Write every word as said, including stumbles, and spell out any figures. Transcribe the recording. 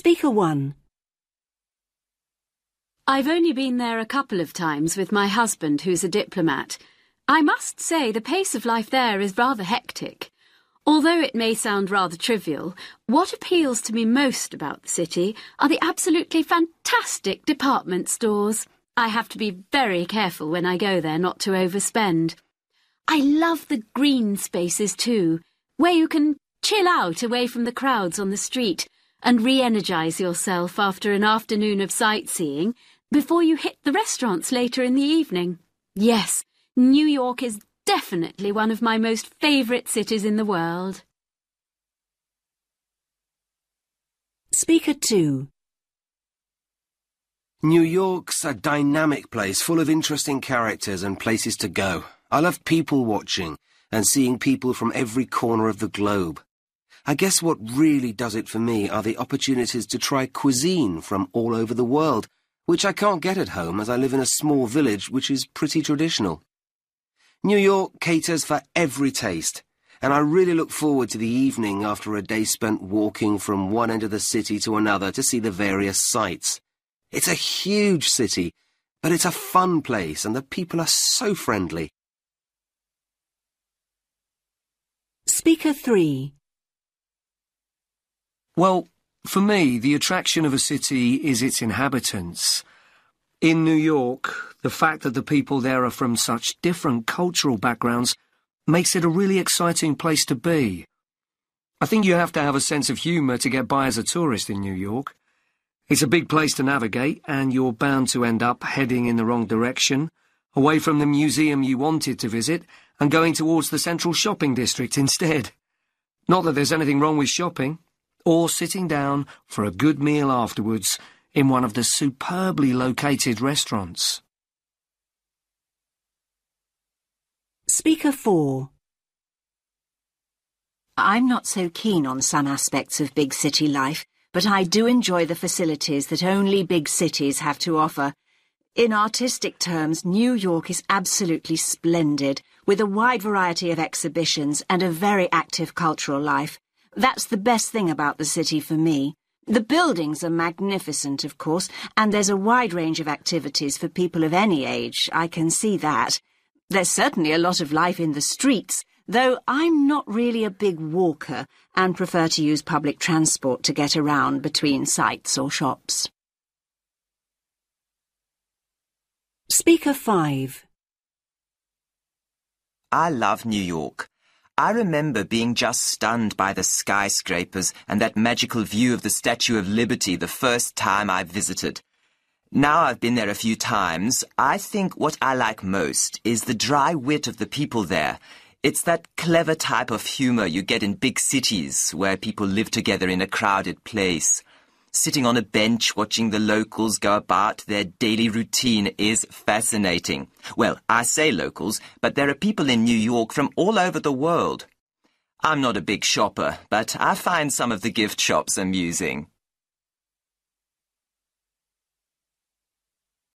Speaker one. I've only been there a couple of times with my husband, who's a diplomat. I must say the pace of life there is rather hectic. Although it may sound rather trivial, what appeals to me most about the city are the absolutely fantastic department stores. I have to be very careful when I go there not to overspend. I love the green spaces too, where you can chill out away from the crowds on the street and re-energise yourself after an afternoon of sightseeing before you hit the restaurants later in the evening. Yes, New York is definitely one of my most favourite cities in the world. Speaker two. New York's a dynamic place full of interesting characters and places to go. I love people watching and seeing people from every corner of the globe. I guess what really does it for me are the opportunities to try cuisine from all over the world, which I can't get at home as I live in a small village which is pretty traditional. New York caters for every taste, and I really look forward to the evening after a day spent walking from one end of the city to another to see the various sights. It's a huge city, but it's a fun place and the people are so friendly. Speaker three. Well, for me, the attraction of a city is its inhabitants. In New York, the fact that the people there are from such different cultural backgrounds makes it a really exciting place to be. I think you have to have a sense of humour to get by as a tourist in New York. It's a big place to navigate, and you're bound to end up heading in the wrong direction, away from the museum you wanted to visit, and going towards the central shopping district instead. Not that there's anything wrong with shopping, or sitting down for a good meal afterwards in one of the superbly located restaurants. Speaker four. I'm not so keen on some aspects of big city life, but I do enjoy the facilities that only big cities have to offer. In artistic terms, New York is absolutely splendid, with a wide variety of exhibitions and a very active cultural life. That's the best thing about the city for me. The buildings are magnificent, of course, and there's a wide range of activities for people of any age. I can see that. There's certainly a lot of life in the streets, though I'm not really a big walker and prefer to use public transport to get around between sites or shops. Speaker five. I love New York. I remember being just stunned by the skyscrapers and that magical view of the Statue of Liberty the first time I visited. Now I've been there a few times, I think what I like most is the dry wit of the people there. It's that clever type of humour you get in big cities where people live together in a crowded place. Sitting on a bench watching the locals go about their daily routine is fascinating. Well, I say locals, but there are people in New York from all over the world. I'm not a big shopper, but I find some of the gift shops amusing.